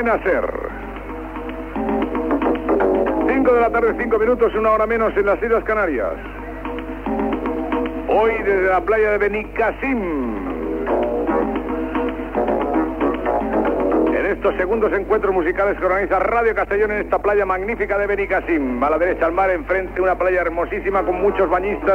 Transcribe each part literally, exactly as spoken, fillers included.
Viene a ser cinco de la tarde, cinco minutos, una hora menos en las Islas Canarias. Hoy desde la playa de Benicassim. En estos segundos encuentros musicales que organiza Radio Castellón en esta playa magnífica de Benicassim. A la derecha al mar, enfrente una playa hermosísima con muchos bañistas.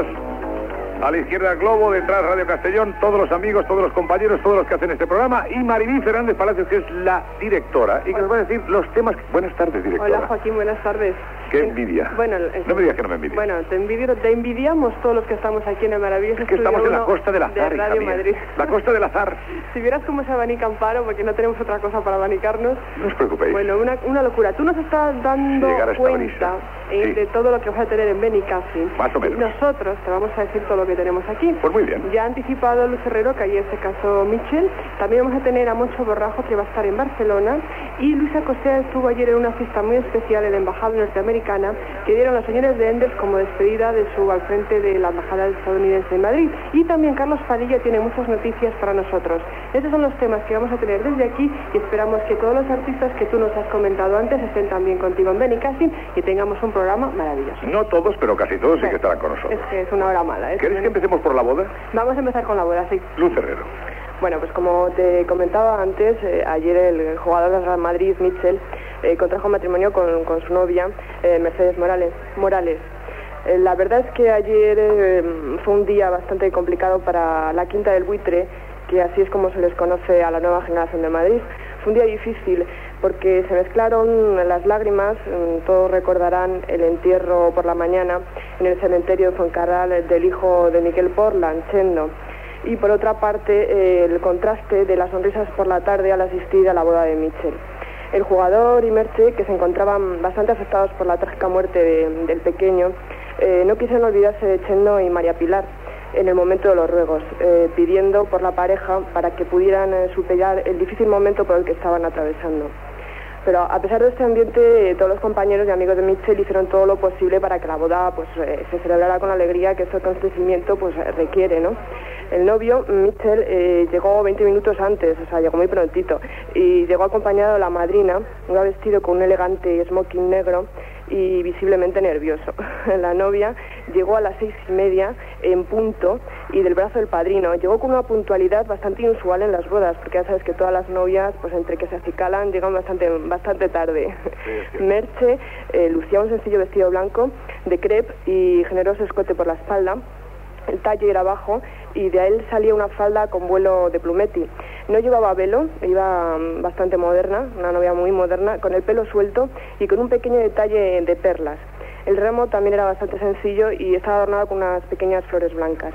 A la izquierda el globo, detrás Radio Castellón, todos los amigos, todos los compañeros, todos los que hacen este programa, y Maribí Fernández Palacios, que es la directora, y que nos va a decir los temas... Buenas tardes, directora. Hola, Joaquín, buenas tardes. Qué envidia. Bueno, no me digas que no me envidias. Bueno, te, envidio, te envidios todos los que estamos aquí en el maravilloso es que estamos en la Costa del Azar, de Radio Madrid. La Costa del Azar. Si vieras cómo se abanica Amparo, porque no tenemos otra cosa para abanicarnos. No os preocupéis. Bueno, una, una locura. Tú nos estás dando cuenta eh, sí. de todo lo que vas a tener en Benicassim. Más o menos. Y nosotros te vamos a decir todo lo que tenemos aquí. Pues muy bien. Ya ha anticipado Luz Herrero que ayer se casó Michel. También vamos a tener a Moncho Borrajo, que va a estar en Barcelona. Y Luisa Cosea estuvo ayer en una fiesta muy especial en la Embajada Norteamericana, que dieron los señores de Enders como despedida de su al frente de la Embajada estadounidense en Madrid. Y también Carlos Padilla tiene muchas noticias para nosotros. Esos son los temas que vamos a tener desde aquí y esperamos que todos los artistas que tú nos has comentado antes estén también contigo en Benicassim y tengamos un programa maravilloso. No todos, pero casi todos sí que estarán con nosotros. Es que es una hora mala. ¿eh? ¿Queréis que empecemos por la boda? Vamos a empezar con la boda, sí. Luz Herrero. Bueno, pues como te comentaba antes, eh, ayer el jugador del Real Madrid, Michel, eh, contrajo matrimonio con, con su novia, eh, Mercedes Morales. Morales. Eh, la verdad es que ayer eh, fue un día bastante complicado para la Quinta del Buitre, que así es como se les conoce a la nueva generación de Madrid. Fue un día difícil porque se mezclaron las lágrimas. Todos recordarán el entierro por la mañana en el cementerio de Fuencarral del hijo de Miquel Portland, Chendo. Y por otra parte, eh, el contraste de las sonrisas por la tarde al asistir a la boda de Michel. El jugador y Merche, que se encontraban bastante afectados por la trágica muerte de, del pequeño, eh, no quisieron olvidarse de Chendo y María Pilar en el momento de los ruegos, eh, pidiendo por la pareja para que pudieran eh, superar el difícil momento por el que estaban atravesando. Pero a pesar de este ambiente, eh, todos los compañeros y amigos de Michel hicieron todo lo posible para que la boda pues eh, se celebrara con la alegría que este acontecimiento pues requiere, ¿no? El novio, Michel, eh, llegó veinte minutos antes, o sea, llegó muy prontito, y llegó acompañado de la madrina, iba vestido con un elegante smoking negro y visiblemente nervioso. La novia llegó a las seis y media en punto y del brazo del padrino. Llegó con una puntualidad bastante inusual en las bodas, porque ya sabes que todas las novias, pues entre que se acicalan, llegan bastante bastante tarde. Sí, sí. Merche eh, lucía un sencillo vestido blanco de crepe y generoso escote por la espalda. El talle era bajo y de él salía una falda con vuelo de plumetti. No llevaba velo, iba bastante moderna, una novia muy moderna, con el pelo suelto y con un pequeño detalle de perlas. El remo también era bastante sencillo y estaba adornado con unas pequeñas flores blancas.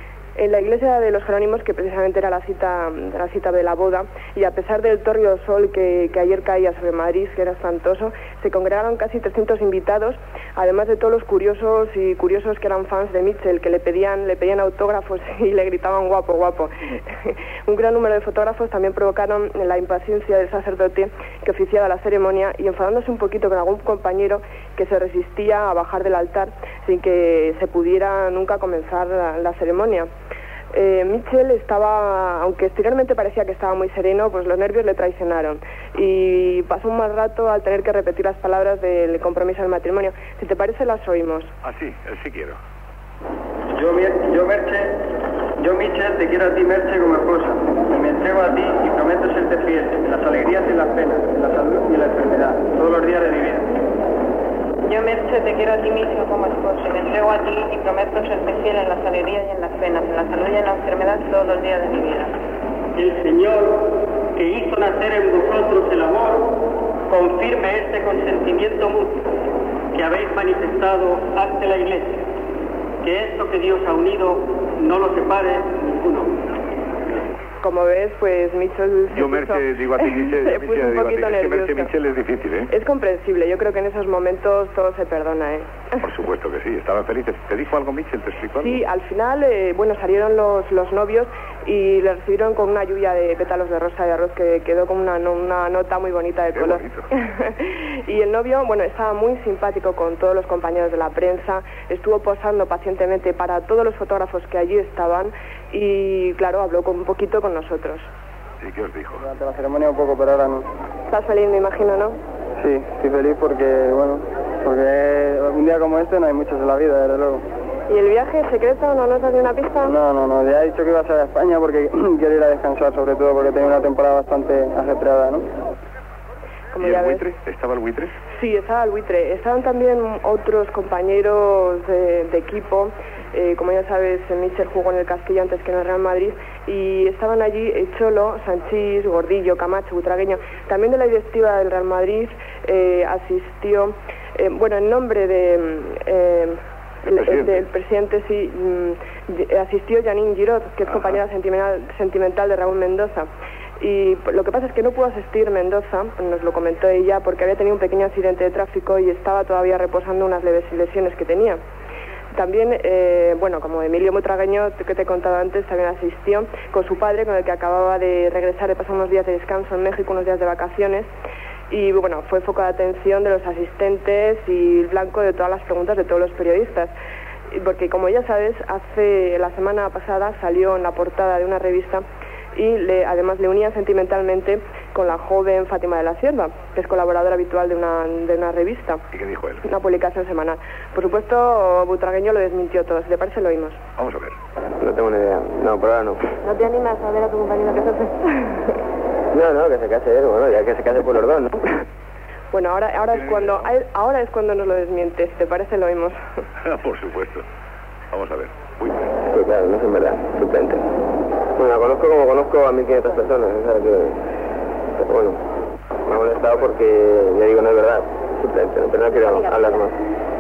En la iglesia de los Jerónimos, que precisamente era la cita, la cita de la boda, y a pesar del tórrido sol que, que ayer caía sobre Madrid, que era espantoso, se congregaron casi trescientos invitados, además de todos los curiosos y curiosos que eran fans de Michel, que le pedían, le pedían autógrafos y le gritaban guapo, guapo. Un gran número de fotógrafos también provocaron la impaciencia del sacerdote que oficiaba la ceremonia y enfadándose un poquito con algún compañero que se resistía a bajar del altar sin que se pudiera nunca comenzar la, la ceremonia. Eh, Michel estaba, aunque exteriormente parecía que estaba muy sereno, pues los nervios le traicionaron y pasó un mal rato al tener que repetir las palabras del compromiso del matrimonio. Si te parece, las oímos. Ah, sí, sí quiero. Yo, yo Merche, yo Michel, te quiero a ti, Merche, como esposa, y me entrego a ti y prometo serte fiel en las alegrías y en las penas, en la salud y en la enfermedad, todos los días de mi vida. Yo, Merche, te quiero a ti mismo como esposo y me entrego a ti y prometo serte fiel en las alegrías y en las penas, en la salud y en la enfermedad todos los días de mi vida. El Señor, que hizo nacer en vosotros el amor, confirme este consentimiento mutuo que habéis manifestado ante la Iglesia, que esto que Dios ha unido no lo separe ninguno. Como ves, pues Michel Yo Merche, digo a ti, Michel, se puso un poquito nervioso. Merche, Michel es difícil, ¿eh? Es comprensible, yo creo que en esos momentos todo se perdona, ¿eh? Por supuesto que sí, estaban felices. ¿Te dijo algo Michel? ¿Te explicó algo? Sí, al final, eh, bueno, salieron los, los novios y le recibieron con una lluvia de pétalos de rosa y arroz que quedó con una, una nota muy bonita de Qué color. Bonito. Y el novio, bueno, estaba muy simpático con todos los compañeros de la prensa, estuvo posando pacientemente para todos los fotógrafos que allí estaban y, claro, habló con, un poquito con nosotros. ¿Y qué os dijo? Durante la ceremonia un poco, pero ahora no. Estás feliz, me imagino, ¿no? Sí, estoy feliz porque, bueno, porque un día como este no hay muchos en la vida, desde luego. ¿Y el viaje secreto no nos has dado una pista? No, no, no, ya he dicho que iba a ser a España porque quiero ir a descansar, sobre todo porque tengo una temporada bastante ajetreada, ¿no? Como ¿Y ya el ves. buitre? ¿Estaba el buitre? Sí, estaba el buitre. Estaban también otros compañeros de, de equipo. Eh, como ya sabes, Mitchell jugó en el Castilla antes que en el Real Madrid. Y estaban allí eh, Cholo, Sanchís, Gordillo, Camacho, Butragueño. También de la directiva del Real Madrid eh, asistió, eh, bueno, en nombre de... Eh, ¿El presidente? del presidente, sí, mm, asistió Janine Girot, que es Ajá. compañera sentimental, sentimental de Raúl Mendoza. Y lo que pasa es que no pudo asistir Mendoza, nos lo comentó ella, porque había tenido un pequeño accidente de tráfico y estaba todavía reposando unas leves lesiones que tenía. También, eh, bueno, como Emilio Butragueño, que te he contado antes, también asistió con su padre, con el que acababa de regresar de pasar unos días de descanso en México, unos días de vacaciones. Y bueno, fue foco de atención de los asistentes y blanco de todas las preguntas de todos los periodistas. Porque como ya sabes, hace la semana pasada salió en la portada de una revista y le, además le unían sentimentalmente con la joven Fátima de la Cierva, que es colaboradora habitual de una, de una revista. ¿Y qué dijo él? Una publicación semanal. Por supuesto, Butragueño lo desmintió todo. Si te parece, lo oímos. Vamos a ver. No tengo ni idea. No, por ahora no. ¿No te animas a ver a tu compañero que se hace? No, no, que se case él, bueno, ya que se case por los dos, ¿no? Bueno, ahora, ahora, es cuando, ahora es cuando nos lo desmientes. Si te parece, lo oímos. Por supuesto. Vamos a ver. Uy. Pues claro, no es en verdad, suplente. Bueno, la conozco como conozco a mil quinientas personas, o sea que... Pero bueno, me ha molestado porque, ya digo, no es verdad, suplente, pero no quiero hablar más.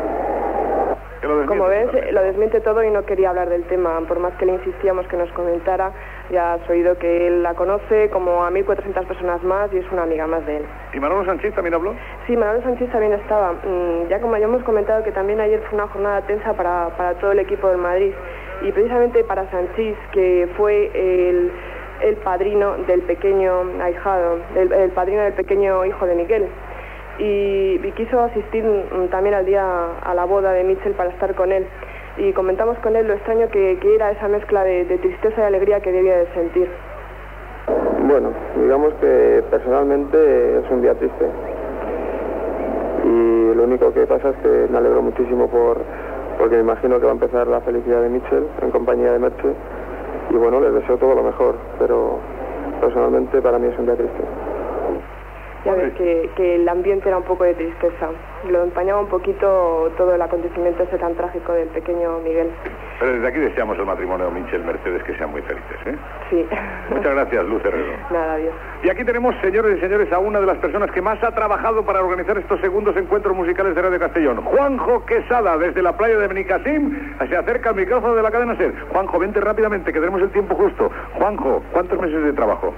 Que lo desmiente Como ves, totalmente. lo desmiente todo y no quería hablar del tema. Por más que le insistíamos que nos comentara, ya has oído que él la conoce como a mil cuatrocientas personas más y es una amiga más de él. ¿Y Manolo Sanchís también habló? Sí, Manolo Sanchís también estaba. Mm, Ya como ya hemos comentado que también ayer fue una jornada tensa para, para todo el equipo del Madrid. Y precisamente para Sanchís, que fue el, el padrino del pequeño ahijado, el, el padrino del pequeño hijo de Miguel. Y, y quiso asistir mm, también al día a la boda de Mitchell para estar con él. Y comentamos con él lo extraño que, que era esa mezcla de, de tristeza y alegría que debía de sentir. Bueno, digamos que personalmente es un día triste. Y lo único que pasa es que me alegro muchísimo por porque me imagino que va a empezar la felicidad de Mitchell en compañía de Merche. Y bueno, les deseo todo lo mejor, pero personalmente para mí es un día triste. Ya ves que, que el ambiente era un poco de tristeza. Lo empañaba un poquito todo el acontecimiento ese tan trágico del pequeño Miguel. Pero desde aquí deseamos al matrimonio Mitchell-Mercedes que sean muy felices, ¿eh? Sí. Muchas gracias, Luz Herrero. Nada, adiós. Y aquí tenemos, señores y señores, a una de las personas que más ha trabajado para organizar estos segundos encuentros musicales de Radio Castellón. Juanjo Quesada, desde la playa de Benicassim, se acerca al micrófono de la cadena SER. Juanjo, vente rápidamente, que tenemos el tiempo justo. Juanjo, ¿cuántos meses de trabajo?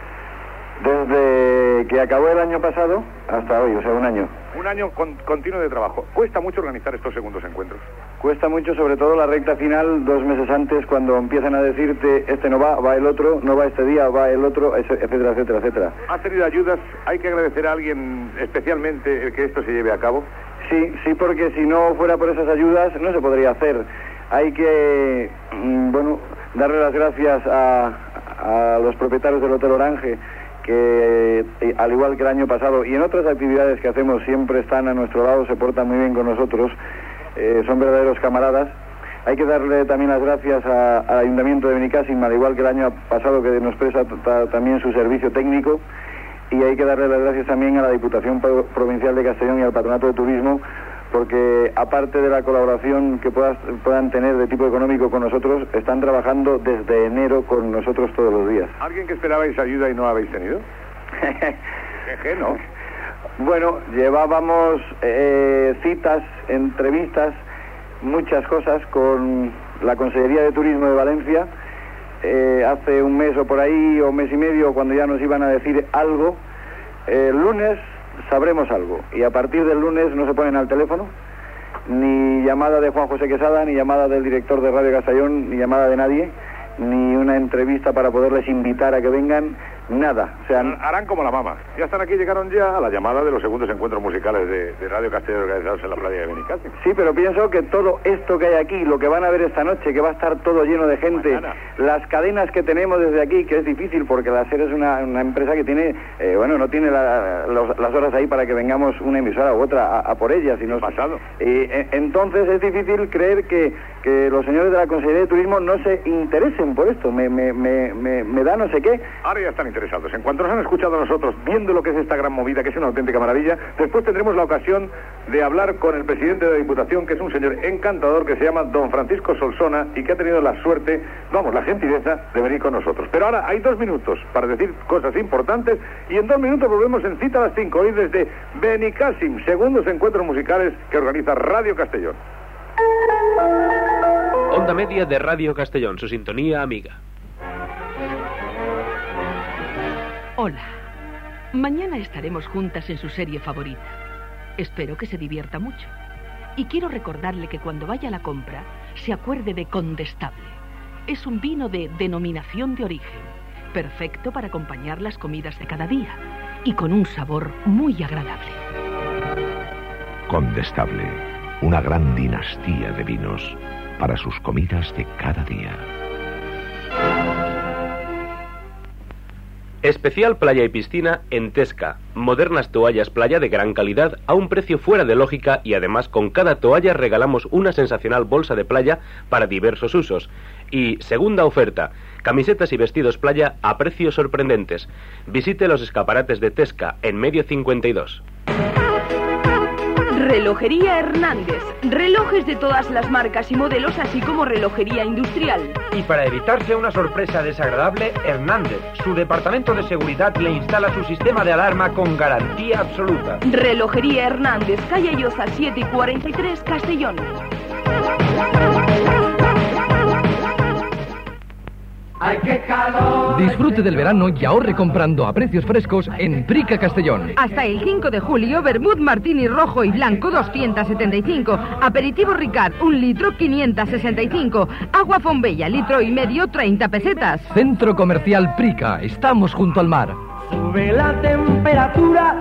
Desde que acabó el año pasado hasta hoy, o sea, un año. Un año con, continuo de trabajo. ¿Cuesta mucho organizar estos segundos encuentros? Cuesta mucho, sobre todo la recta final, dos meses antes, cuando empiezan a decirte, este no va, va el otro, no va este día, va el otro, etcétera, etcétera, etcétera. ¿Has tenido ayudas? ¿Hay que agradecer a alguien especialmente el que esto se lleve a cabo? Sí, sí, porque si no fuera por esas ayudas no se podría hacer. Hay que, mm, bueno, darle las gracias a, a los propietarios del Hotel Orange, que eh, al igual que el año pasado y en otras actividades que hacemos siempre están a nuestro lado, se portan muy bien con nosotros, eh, son verdaderos camaradas. Hay que darle también las gracias a, al Ayuntamiento de Benicassim, al igual que el año pasado, que nos presta ta, también su servicio técnico, y hay que darle las gracias también a la Diputación Provincial de Castellón y al Patronato de Turismo, porque aparte de la colaboración que puedas, puedan tener de tipo económico con nosotros, están trabajando desde enero con nosotros todos los días. ¿Alguien que esperabais ayuda y no habéis tenido? Jeje, ¿no? Bueno, llevábamos eh, citas, entrevistas, muchas cosas con la Consejería de Turismo de Valencia, eh, hace un mes o por ahí, o mes y medio, cuando ya nos iban a decir algo. El lunes sabremos algo, y a partir del lunes no se ponen al teléfono, ni llamada de Juan José Quesada, ni llamada del director de Radio Castellón, ni llamada de nadie, ni una entrevista para poderles invitar a que vengan, nada. O sea, harán como la mama. Ya están aquí, llegaron ya a la llamada de los segundos encuentros musicales de, de Radio Castellón organizados en la playa de Benicàssim. Sí, pero pienso que todo esto que hay aquí, lo que van a ver esta noche, que va a estar todo lleno de gente, Mañana. Las cadenas que tenemos desde aquí, que es difícil porque la SER es una, una empresa que tiene, eh, bueno, no tiene la, los, las horas ahí para que vengamos una emisora u otra a, a por ella, sino pasado. Eh, eh, entonces es difícil creer que, que los señores de la Consejería de Turismo no se interesen por esto. Me, me, me, me, me da no sé qué. Ahora ya están interesados. En cuanto nos han escuchado a nosotros, viendo lo que es esta gran movida, que es una auténtica maravilla, después tendremos la ocasión de hablar con el presidente de la Diputación, que es un señor encantador, que se llama don Francisco Solsona, y que ha tenido la suerte, vamos, la gentileza de venir con nosotros. Pero ahora hay dos minutos para decir cosas importantes, y en dos minutos volvemos en cita a las cinco, hoy desde Benicàssim, segundos encuentros musicales que organiza Radio Castellón. Onda media de Radio Castellón, su sintonía amiga. Hola. Mañana estaremos juntas en su serie favorita. Espero que se divierta mucho. Y quiero recordarle que cuando vaya a la compra, se acuerde de Condestable. Es un vino de denominación de origen, perfecto para acompañar las comidas de cada día y con un sabor muy agradable. Condestable, una gran dinastía de vinos para sus comidas de cada día. Especial playa y piscina en Tesca. Modernas toallas playa de gran calidad a un precio fuera de lógica, y además con cada toalla regalamos una sensacional bolsa de playa para diversos usos. Y segunda oferta, camisetas y vestidos playa a precios sorprendentes. Visite los escaparates de Tesca en Medio cincuenta y dos. Relojería Hernández. Relojes de todas las marcas y modelos, así como relojería industrial. Y para evitarse una sorpresa desagradable, Hernández, su departamento de seguridad, le instala su sistema de alarma con garantía absoluta. Relojería Hernández, calle Llosa siete y cuarenta y tres, Castellón. ¡Ay, qué calor! Disfrute del verano y ahorre comprando a precios frescos en Prica Castellón. Hasta el cinco de julio, vermut martini rojo y blanco doscientos setenta y cinco, aperitivo Ricard un litro quinientos sesenta y cinco, agua Fombella litro y medio treinta pesetas. Centro Comercial Prica, estamos junto al mar. Sube la temperatura.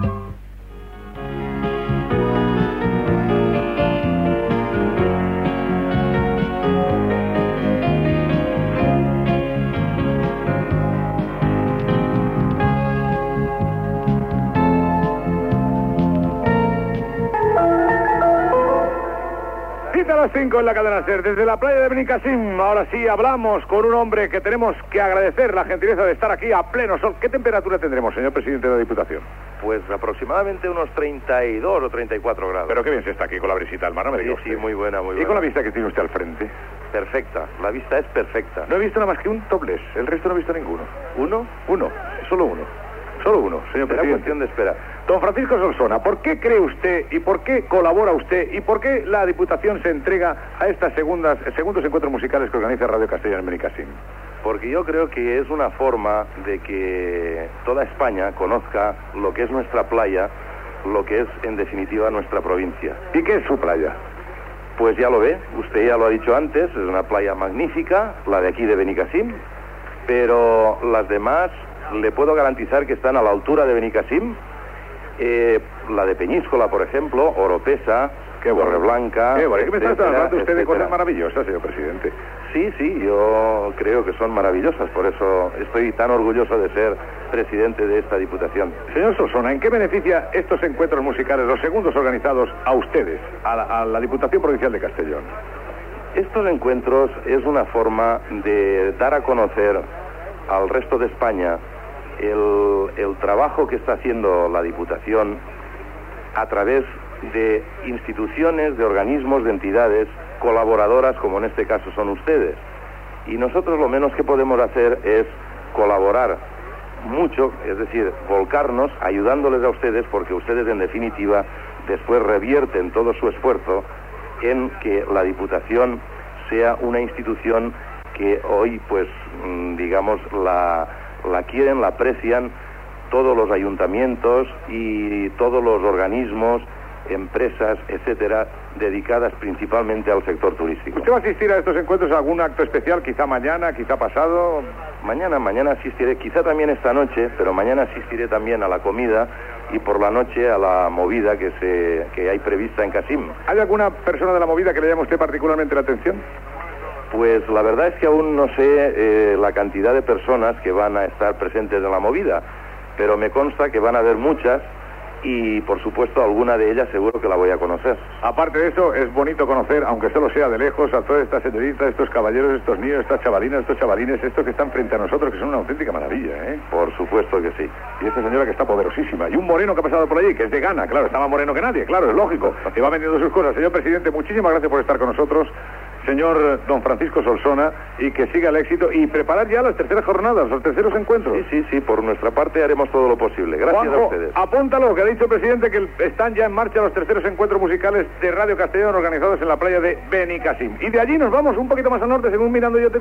A las cinco en la cadena SER, desde la playa de Benicàssim. Ahora sí hablamos con un hombre que tenemos que agradecer la gentileza de estar aquí a pleno sol. ¿Qué temperatura tendremos, señor presidente de la Diputación? Pues aproximadamente unos treinta y dos o treinta y cuatro grados. Pero qué bien se está aquí con la brisita al mar, no me diga Sí, sí, usted. muy buena, muy buena. ¿Y con la vista que tiene usted al frente? Perfecta, la vista es perfecta. No he visto nada más que un topless, el resto no he visto ninguno. ¿Uno? Uno, solo uno. Solo uno, señor Será presidente. cuestión de espera. Don Francisco Solsona, ¿por qué cree usted y por qué colabora usted y por qué la Diputación se entrega a estas segundas, segundos encuentros musicales que organiza Radio Castellón en Benicàssim? Porque yo creo que es una forma de que toda España conozca lo que es nuestra playa, lo que es en definitiva nuestra provincia. ¿Y qué es su playa? Pues ya lo ve, usted ya lo ha dicho antes, es una playa magnífica, la de aquí de Benicàssim, pero las demás le puedo garantizar que están a la altura de Benicàssim. Eh, la de Peñíscola, por ejemplo, Oropesa, Torreblanca. Qué bueno, ¿qué me está etcétera, hablando usted de etcétera. cosas maravillosas, señor presidente? Sí, sí, yo creo que son maravillosas, por eso estoy tan orgulloso de ser presidente de esta Diputación. Señor Solsona, ¿en qué beneficia estos encuentros musicales, los segundos organizados, a ustedes, a la, a la Diputación Provincial de Castellón? Estos encuentros es una forma de dar a conocer al resto de España el, el trabajo que está haciendo la Diputación a través de instituciones, de organismos, de entidades colaboradoras, como en este caso son ustedes. Y nosotros lo menos que podemos hacer es colaborar mucho, es decir, volcarnos ayudándoles a ustedes, porque ustedes en definitiva después revierten todo su esfuerzo en que la Diputación sea una institución que hoy, pues, digamos, la, la quieren, la aprecian todos los ayuntamientos y todos los organismos empresas, etcétera, dedicadas principalmente al sector turístico. ¿Usted va a asistir a estos encuentros a algún acto especial, quizá mañana, quizá pasado? Mañana, mañana asistiré, quizá también esta noche, pero mañana asistiré también a la comida y por la noche a la movida que se que hay prevista en Qasim. ¿Hay alguna persona de la movida que le llame a usted particularmente la atención? Pues la verdad es que aún no sé eh, la cantidad de personas que van a estar presentes en la movida, pero me consta que van a haber muchas y por supuesto alguna de ellas seguro que la voy a conocer. Aparte de eso, es bonito conocer, aunque solo sea de lejos, a todas estas señoritas, estos caballeros, estos niños, estas chavalinas, estos chavalines, estos que están frente a nosotros, que son una auténtica maravilla, ¿eh? Por supuesto que sí. Y esta señora que está poderosísima. Y un moreno que ha pasado por allí, que es de Ghana, claro, está más moreno que nadie, claro, es lógico. Y va vendiendo sus cosas. Señor presidente, muchísimas gracias por estar con nosotros. Señor don Francisco Solsona, y que siga el éxito y preparar ya las terceras jornadas, los terceros encuentros. Sí, sí, sí, por nuestra parte haremos todo lo posible. Gracias Juanjo, a ustedes. Apúntalo, que ha dicho el presidente que están ya en marcha los terceros encuentros musicales de Radio Castellón organizados en la playa de Benicassim. Y de allí nos vamos un poquito más al norte, según mirando yo,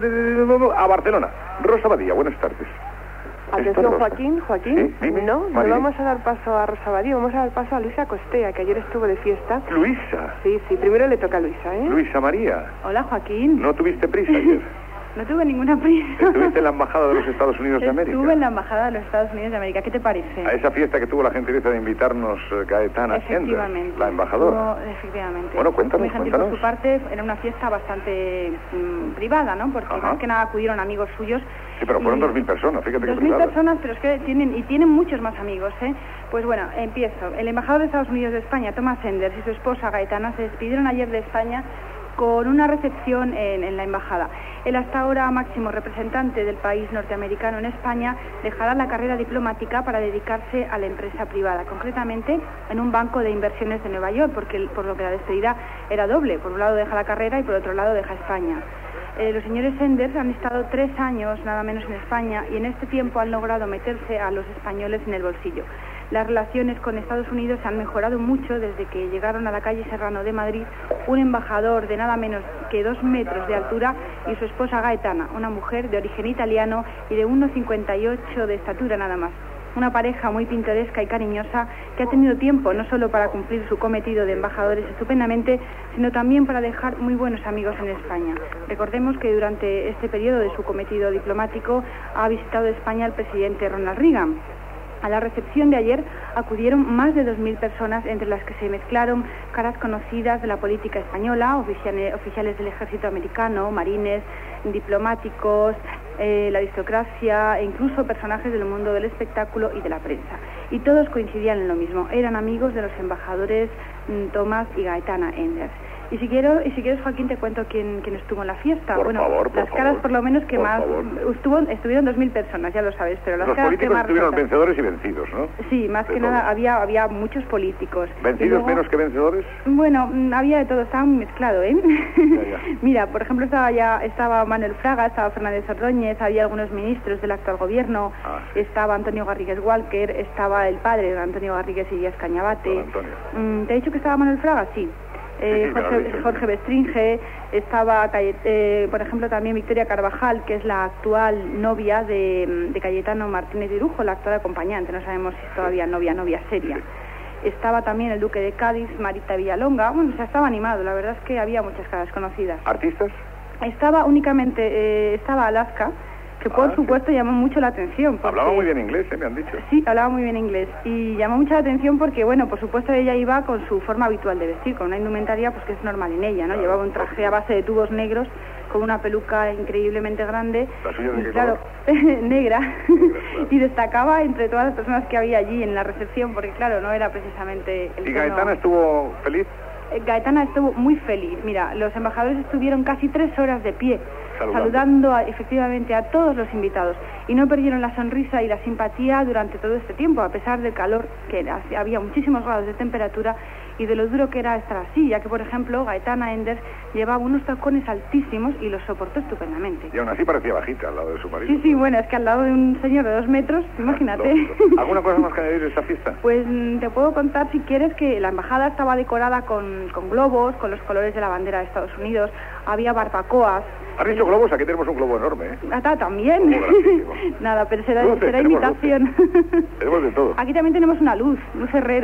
a Barcelona. Rosa Badía, buenas tardes. Atención, Joaquín, Joaquín, ¿Sí? no, no vamos a dar paso a Rosa Badía, vamos a dar paso a Luisa Costea, que ayer estuvo de fiesta. Luisa. Sí, sí, primero le toca a Luisa, ¿eh? Luisa María. Hola, Joaquín. ¿No tuviste prisa ayer? No tuve ninguna prisa. ¿Estuviste en la Embajada de los Estados Unidos de América? Estuve en la Embajada de los Estados Unidos de América, ¿qué te parece? A esa fiesta que tuvo la gentileza de invitarnos eh, Gaetana Efectivamente. Enders, la embajadora. Tuvo, efectivamente. Bueno, cuéntanos, Muy gentil cuéntanos. por su parte, era una fiesta bastante mmm, privada, ¿no? Porque Ajá. más que nada acudieron amigos suyos. Sí, pero fueron y... dos mil personas, fíjate que Dos mil privada. personas, pero es que tienen, y tienen muchos más amigos, ¿eh? Pues bueno, empiezo. El embajador de Estados Unidos de España, Thomas Enders, y su esposa Gaetana se despidieron ayer de España con una recepción en, en la embajada. El hasta ahora máximo representante del país norteamericano en España dejará la carrera diplomática para dedicarse a la empresa privada, concretamente en un banco de inversiones de Nueva York, porque por lo que la despedida era doble. Por un lado deja la carrera y por otro lado deja España. Eh, los señores Enders han estado tres años nada menos en España y en este tiempo han logrado meterse a los españoles en el bolsillo. Las relaciones con Estados Unidos se han mejorado mucho desde que llegaron a la calle Serrano de Madrid un embajador de nada menos que dos metros de altura y su esposa Gaetana, una mujer de origen italiano y de uno cincuenta y ocho de estatura nada más. Una pareja muy pintoresca y cariñosa que ha tenido tiempo no solo para cumplir su cometido de embajadores estupendamente, sino también para dejar muy buenos amigos en España. Recordemos que durante este periodo de su cometido diplomático ha visitado España el presidente Ronald Reagan. A la recepción de ayer acudieron más de dos mil personas, entre las que se mezclaron caras conocidas de la política española, oficiales, oficiales del ejército americano, marines, diplomáticos, eh, la aristocracia e incluso personajes del mundo del espectáculo y de la prensa. Y todos coincidían en lo mismo, eran amigos de los embajadores mm, Thomas y Gaetana Enders. Y si quiero, y si quieres, Joaquín, te cuento quién, quién estuvo en la fiesta. Por bueno, favor, por las caras favor, por lo menos que por más favor. estuvo, estuvieron dos mil personas, ya lo sabes, pero las Los caras que políticos más estuvieron resaltan- vencedores y vencidos, ¿no? Sí, más De que todo. nada había había muchos políticos. Y ¿Vencidos luego- menos que vencedores? Bueno, mm, había de todo, estaba muy mezclado, ¿eh? ya. Mira, por ejemplo, estaba ya estaba Manuel Fraga, estaba Fernández Ordóñez, había algunos ministros del actual gobierno, Ah, estaba Antonio Garrigues Walker, estaba el padre de Antonio Garrigues y Díaz Cañabate. Don Antonio. Mm, ¿Te he dicho que estaba Manuel Fraga? Sí. Eh, Sí, sí, me lo has Jorge, dicho, sí. Jorge Bestringe, estaba, Caye- eh, por ejemplo, también Victoria Carvajal, que es la actual novia de, de Cayetano Martínez de Irujo, la actual acompañante, no sabemos si es todavía novia, novia seria. Estaba también el duque de Cádiz, Marita Villalonga, bueno, o sea, estaba animado, la verdad es que había muchas caras conocidas. ¿Artistas? Estaba únicamente, eh, estaba Alaska, que por Ah, supuesto llamó mucho la atención. porque- Hablaba muy bien inglés, ¿eh? Me han dicho. Sí, hablaba muy bien inglés y llamó mucha atención porque, bueno, por supuesto ella iba con su forma habitual de vestir, con una indumentaria pues que es normal en ella, ¿no? Llevaba un traje a base de tubos negros con una peluca increíblemente grande. ¿La suya de y qué claro, negra. claro. Y destacaba entre todas las personas que había allí en la recepción porque, claro, no era precisamente el ¿Y tono- Gaetana estuvo feliz? Eh, Gaetana estuvo muy feliz. Mira, los embajadores estuvieron casi tres horas de pie, Saludando. saludando a- efectivamente a todos los invitados y no perdieron la sonrisa y la simpatía durante todo este tiempo, a pesar del calor, que era- había muchísimos grados de temperatura y de lo duro que era estar así, ya que, por ejemplo, Gaetana Enders llevaba unos tacones altísimos y los soportó estupendamente. Y aún así parecía bajita al lado de su marido. Sí, sí, bueno, es que al lado de un señor de dos metros, imagínate. Lógico. ¿Alguna cosa más que añadir de esa fiesta? Pues mm, te puedo contar, si quieres, que la embajada estaba decorada con, con globos, con los colores de la bandera de Estados Unidos, había barbacoas. ¿Has dicho globos? Aquí tenemos un globo enorme, ¿eh? Ah, también. Como grandísimo. Nada, pero será, Luces, será tenemos imitación. Tenemos de todo. Aquí también tenemos una luz, luz herrero.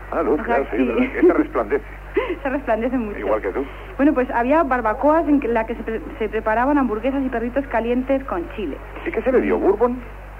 Ah, luz, O sea, claro, sí, sí. ¿verdad? Esta resplandece. Se resplandece mucho. Igual que tú. Bueno, pues había barbacoas en que- la que se, pre- se preparaban hamburguesas y perritos calientes con chile. ¿Y qué se le dio? ¿Bourbon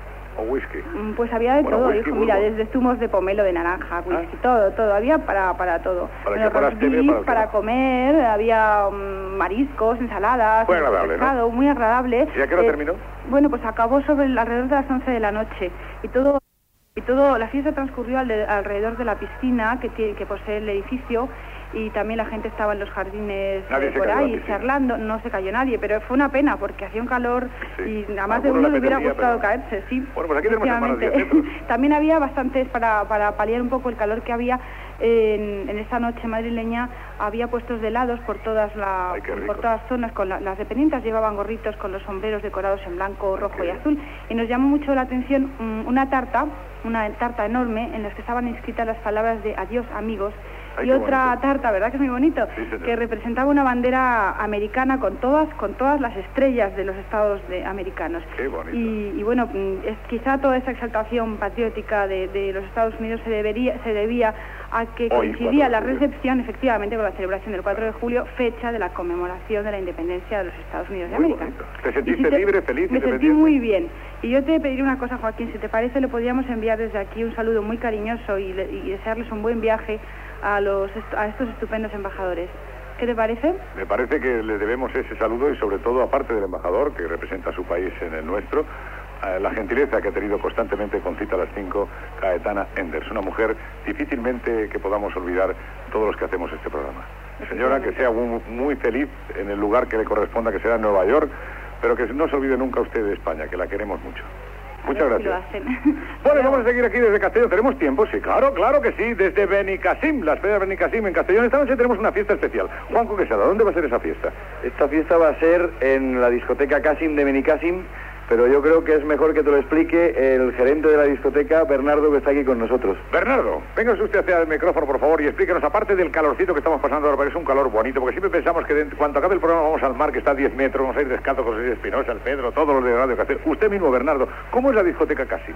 o whisky? Mm, Pues había de Bueno, todo, whisky, hijo, mira, bourbon. desde zumos de pomelo, de naranja, whisky, todo, todo, había para, para todo. ¿Para Bueno, qué? ¿Para roast tele, beef, para el qué? para comer, había mm, mariscos, ensaladas, Muy agradable, ¿no? pescado, muy agradable. ¿Y a qué hora Eh, terminó? Bueno, pues acabó sobre el- alrededor de las once de la noche y todo... Y todo, la fiesta transcurrió alde- alrededor de la piscina que, tiene, que posee el edificio y también la gente estaba en los jardines Nadie eh, se por cayó a la ahí piscina. charlando, no se cayó nadie, pero fue una pena porque hacía un calor y a más de Algunos uno le le hubiera apetecía, gustado pero- caerse, sí. Bueno, pues aquí tenemos hermanos Efectivamente. También había bastantes, para, para paliar un poco el calor que había en, en esta noche madrileña, había puestos de helados por todas, la, Ay, qué rico. por todas zonas, con la- las dependientes llevaban gorritos con los sombreros decorados en blanco, rojo y azul, y nos llamó mucho la atención mm, una tarta, una tarta enorme en la que estaban inscritas las palabras de adiós amigos, Ay, y qué otra bonito. tarta, ¿verdad que es muy bonito? Sí, señor. Que representaba una bandera americana con todas, con todas las estrellas de los estados de, americanos. Qué bonito. Y, y bueno, mm, es, quizá toda esa exaltación patriótica de, de los Estados Unidos se, debería, se debía a que Hoy, coincidía cuatro la de julio. recepción, efectivamente, con la celebración del cuatro de julio, fecha de la conmemoración de la independencia de los Estados Unidos de Muy América. bonito. ¿Te Y sentiste si libre, feliz, Me sentí independiente? muy bien. Y yo te pediría una cosa, Joaquín, si te parece, le podríamos enviar desde aquí un saludo muy cariñoso y, le- y desearles un buen viaje a, los, est- a estos estupendos embajadores. ¿Qué te parece? Me parece que le debemos ese saludo y sobre todo, aparte del embajador que representa a su país en el nuestro, a la gentileza que ha tenido constantemente con Cita a las cinco, Caetana Enders, una mujer difícilmente que podamos olvidar todos los que hacemos este programa. Señora, que sea muy, muy feliz en el lugar que le corresponda, que será en Nueva York, pero que no se olvide nunca usted de España, que la queremos mucho. Muchas A ver si gracias. lo hacen. Bueno, vamos a seguir aquí desde Castellón. ¿Tenemos tiempo? Sí, claro, claro que sí. Desde Benicassim, las ferias de Benicassim en Castellón. Esta noche tenemos una fiesta especial. Juanjo Quesada, ¿dónde va a ser esa fiesta? Esta fiesta va a ser en la discoteca Cassim de Benicassim, pero yo creo que es mejor que te lo explique el gerente de la discoteca, Bernardo, que está aquí con nosotros. Bernardo, véngase usted hacia el micrófono, por favor, y explíquenos, aparte del calorcito que estamos pasando ahora, porque es un calor bonito, porque siempre pensamos que de- cuando acabe el programa vamos al mar, que está a diez metros, vamos a ir descalzos con José Espinosa, el Pedro, todos los de Radio Castellón. Usted mismo, Bernardo, ¿cómo es la discoteca Cassim?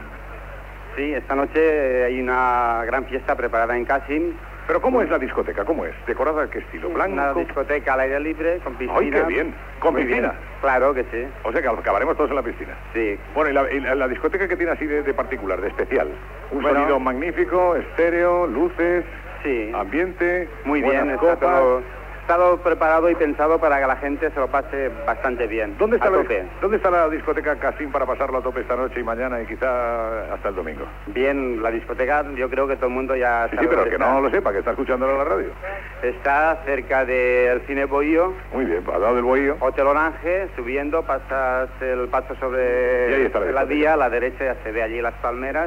Sí, esta noche hay una gran fiesta preparada en Cassim. ¿Pero cómo es la discoteca? ¿Cómo es? ¿Decorada de qué estilo? ¿Blanco? Una discoteca al aire libre, con piscina. ¡Ay, qué bien! ¿Con Muy piscina? bien. Claro que sí. O sea que acabaremos todos en la piscina. Sí. Bueno, ¿y la, y la- la discoteca que tiene así de, de particular, de especial? Un Bueno. sonido magnífico, estéreo, luces, Sí. ambiente, Muy bien, buenas está copas. todo, está todo preparado y pensado para que la gente se lo pase bastante bien. ¿Dónde está, a la, tope. ¿Dónde está la discoteca Cassim para pasarlo a tope esta noche y mañana y quizá hasta el domingo? Bien, la discoteca, yo creo que todo el mundo ya Sí, sabe sí, pero dónde que está. no lo sepa, que está escuchándolo en la radio. Está cerca del Cine Bohío. Muy bien, al lado del Bohío. Hotel Orange, subiendo, pasas el paso sobre Y ahí está la la discoteca. vía, a la derecha ya se ve allí las palmeras,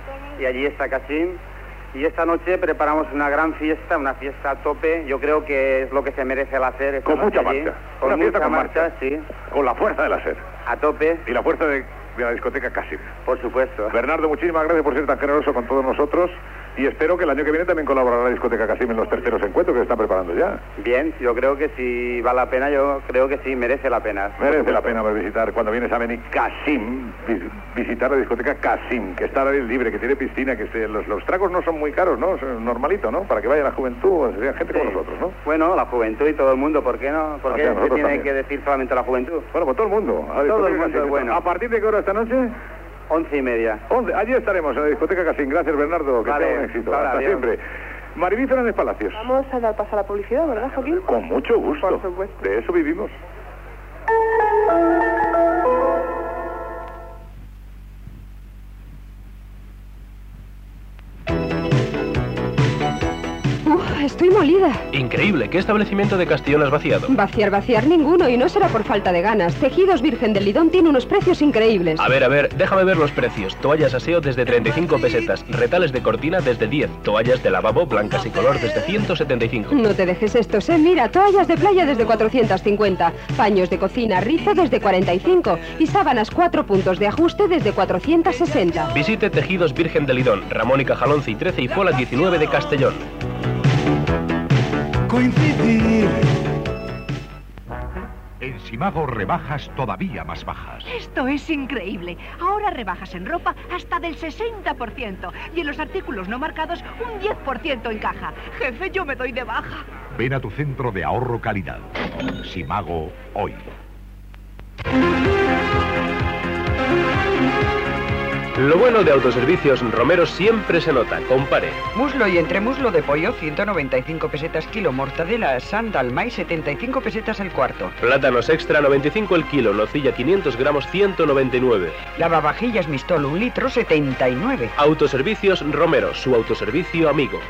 y allí está Cassim. Y esta noche preparamos una gran fiesta, una fiesta a tope, yo creo que es lo que se merece el hacer. esta Con noche mucha allí. marcha. Con Una fiesta mucha con marcha, marcha. sí, Con la fuerza de la sed. a tope, Y la fuerza de, de la discoteca Cassim. por supuesto. Bernardo, muchísimas gracias por ser tan generoso con todos nosotros y espero que el año que viene también colaborará la discoteca Cassim en los terceros encuentros que se están preparando ya. Bien, yo creo que si vale la pena, yo creo que sí, merece la pena. Merece la pena visitar, cuando vienes a Benicassim, vis- visitar la discoteca Cassim, que está al aire libre, que tiene piscina, que se- los, los tragos no son muy caros, ¿no? Es normalito, ¿no? Para que vaya la juventud, o sea, gente como Sí. nosotros, ¿no? Bueno, la juventud y todo el mundo, ¿por qué no? ¿Por O qué sea, se nosotros tiene también. que decir solamente la juventud? Bueno, pues todo el mundo. a la Todo el discoteca mundo Cassim. es bueno. ¿A partir de qué hora esta noche? Once y media. once. Allí estaremos en la discoteca Cassim. Gracias, Bernardo, que Vale, sea un éxito. vale, Hasta adiós. siempre. Maribí Fernández Palacios. Vamos a dar paso a la publicidad, ¿verdad, Joaquín? Con mucho gusto. Por supuesto. De eso vivimos. Uf, estoy molida. Increíble, ¿qué establecimiento de Castellón has vaciado? Vaciar, vaciar ninguno, y no será por falta de ganas. Tejidos Virgen del Lidón tiene unos precios increíbles. A ver, a ver, déjame ver los precios. Toallas aseo desde treinta y cinco pesetas, retales de cortina desde diez, toallas de lavabo blancas y color desde ciento setenta y cinco. No te dejes estos, eh. Mira, toallas de playa desde cuatrocientos cincuenta, paños de cocina rizo desde cuarenta y cinco y sábanas cuatro puntos de ajuste desde cuatrocientos sesenta. Visite Tejidos Virgen del Lidón, Ramón y Cajal once y trece y Fola diecinueve de Castellón. Coincidir. En Simago rebajas todavía más bajas. Esto es increíble. Ahora rebajas en ropa hasta del sesenta por ciento y en los artículos no marcados un diez por ciento en caja. Jefe, yo me doy de baja. Ven a tu centro de ahorro calidad. Simago hoy. Lo bueno de Autoservicios Romero siempre se nota. Compare. Muslo y entremuslo de pollo, ciento noventa y cinco pesetas kilo. Mortadela Sandal Mais, setenta y cinco pesetas el cuarto. Plátanos extra, noventa y cinco el kilo. Nocilla, quinientos gramos, ciento noventa y nueve. Lavavajillas Mistol, un litro, setenta y nueve. Autoservicios Romero, su autoservicio amigo.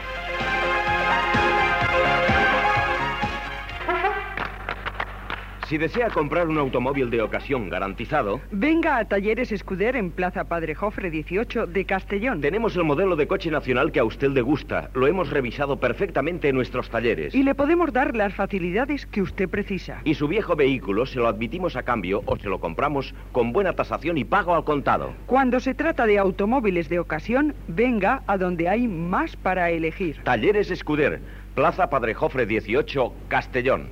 Si desea comprar un automóvil de ocasión garantizado... Venga a Talleres Escuder en Plaza Padre Jofre dieciocho de Castellón. Tenemos el modelo de coche nacional que a usted le gusta. Lo hemos revisado perfectamente en nuestros talleres. Y le podemos dar las facilidades que usted precisa. Y su viejo vehículo se lo admitimos a cambio o se lo compramos con buena tasación y pago al contado. Cuando se trata de automóviles de ocasión, venga a donde hay más para elegir. Talleres Escuder, Plaza Padre Jofre dieciocho, Castellón.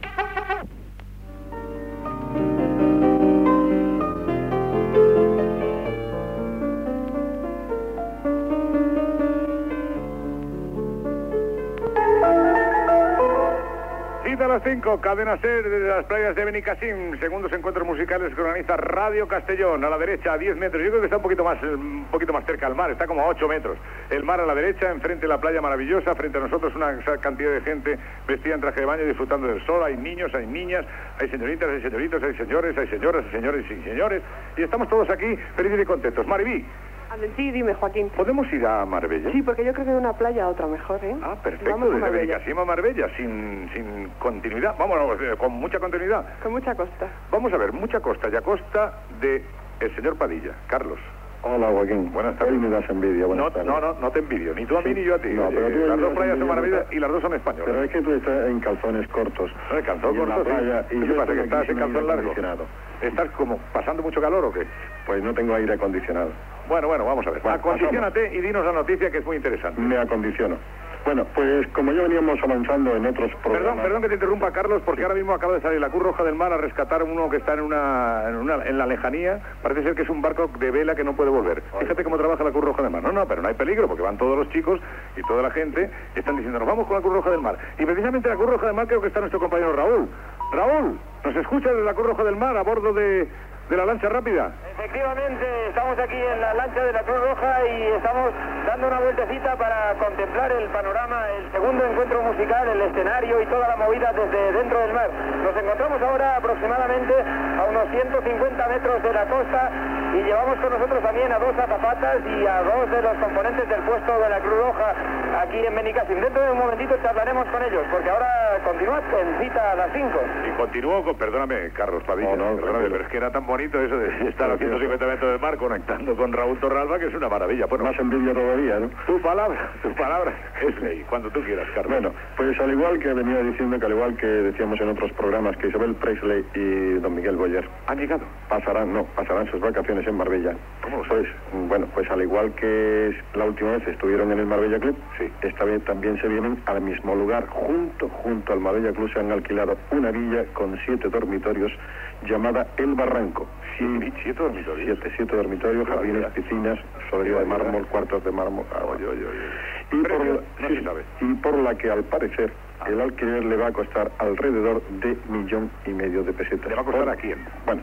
A las cinco, Cadena Ser desde las playas de Benicassim, segundos encuentros musicales que organiza Radio Castellón. A la derecha, a diez metros, yo creo que está un poquito más un poquito más cerca al mar, está como a ocho metros. El mar a la derecha, enfrente la playa maravillosa, frente a nosotros una cantidad de gente vestida en traje de baño disfrutando del sol. Hay niños, hay niñas, hay señoritas, hay señoritos, hay señores, hay señoras, hay señores y señores. Y estamos todos aquí felices y contentos. Maribí. Sí, dime, Joaquín. ¿Podemos ir a Marbella? Sí, porque yo creo que de una playa a otra mejor, ¿eh? Ah, perfecto, Vamos desde a Marbella. Benicassim a Marbella, sin, sin continuidad. Vámonos, eh, con mucha continuidad. Con mucha costa. Vamos a ver, mucha costa y a costa de el señor Padilla, Carlos. Hola, Joaquín. Buenas tardes. Hoy me das envidia. Buenas No, tardes. no, no, no te envidio, ni tú a mí Sí. ni yo a ti. No, Oye, pero tú las me dos das playas son envidia, maravillas ¿verdad? y las dos son españolas. Pero es que tú estás en calzones cortos. ¿En calzón Y en la corto? sí. playa, y ¿Qué yo pasa, estoy que aquí estás en sin calzón aire largo? acondicionado. ¿Estás como pasando mucho calor o qué? Pues no tengo aire acondicionado. Bueno, bueno, vamos a ver. Bueno, Acondiciónate y dinos la noticia que es muy interesante. Me acondiciono. Bueno, pues como ya veníamos avanzando en otros programas... Perdón, perdón que te interrumpa, Carlos, porque ahora mismo acaba de salir la Cruz Roja del Mar a rescatar uno que está en una, en una en la lejanía. Parece ser que es un barco de vela que no puede volver. Fíjate cómo trabaja la Cruz Roja del Mar. No, no, pero no hay peligro, porque van todos los chicos y toda la gente y están diciendo, nos vamos con la Cruz Roja del Mar. Y precisamente la Cruz Roja del Mar creo que está nuestro compañero Raúl. Raúl, ¿nos escucha desde la Cruz Roja del Mar a bordo de... de la lancha rápida? Efectivamente, estamos aquí en la lancha de la Cruz Roja y estamos dando una vueltecita para contemplar el panorama, el segundo encuentro musical, el escenario y toda la movida desde dentro del mar. Nos encontramos ahora aproximadamente a unos ciento cincuenta metros de la costa y llevamos con nosotros también a dos azafatas y a dos de los componentes del puesto de la Cruz Roja aquí en Benicassim. Dentro de un momentito charlaremos con ellos, porque ahora continúa en cita a las cinco. Y continúo con, perdóname, Carlos Padilla, No, no, perdóname, pero es que era tan bonito eso de estar a ciento cincuenta metros del mar conectando con Raúl Torralba, que es una maravilla. Bueno, Más envidia todavía, ¿no? tu palabra, tu palabra es ley, cuando tú quieras, Carlos. Bueno, pues al igual que venía diciendo, que al igual que decíamos en otros programas, que Isabel Presley y don Miguel Boyer ¿han llegado? pasarán, no, pasarán sus vacaciones en Marbella. ¿Cómo lo Pues, bueno, pues al igual que la última vez estuvieron en el Marbella Club, sí, esta vez también se vienen al mismo lugar, junto, junto al Marbella Club se han alquilado una villa con siete dormitorios llamada El Barranco. ¿Siete, siete dormitorios? Siete, siete dormitorios, jardines, piscinas, solería de mármol, cuartos de mármol. Oye, oye, oye. Y por, Precio, la, no sí, se sabe. y por la que al parecer el alquiler le va a costar alrededor de millón y medio de pesetas. ¿Le va a costar Por- a quién? Bueno,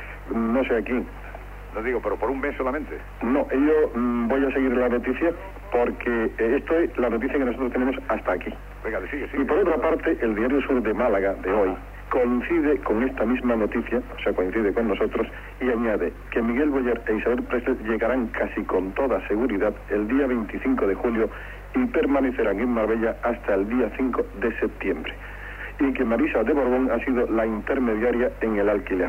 no sé a quién. No digo, pero por un mes solamente. No, yo mm, voy a seguir la noticia porque eh, esto es la noticia que nosotros tenemos hasta aquí. Venga, sigue, sigue. Y por otra parte, el Diario Sur de Málaga de hoy coincide con esta misma noticia, o sea, coincide con nosotros, y añade que Miguel Boyer e Isabel Presley llegarán casi con toda seguridad el día veinticinco de julio y permanecerán en Marbella hasta el día cinco de septiembre. Y que Marisa de Borbón ha sido la intermediaria en el alquiler.